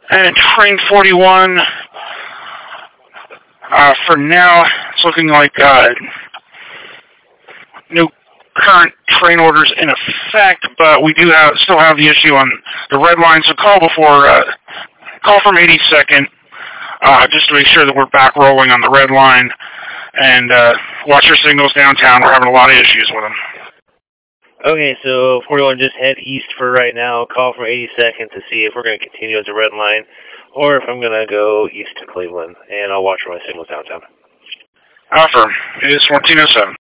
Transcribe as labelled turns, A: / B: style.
A: And train 41, for now, it's looking like new current train orders in effect, but we do still have the issue on the red line, so call from 82nd, just to make sure that we're back rolling on the red line, and watch your signals downtown. We're having a lot of issues with them.
B: Okay, so 41, just head east for right now. Call from 82nd to see if we're going to continue as a red line, or if I'm going to go east to Cleveland, and I'll watch for my signals downtown.
A: Affirm. It is 1407.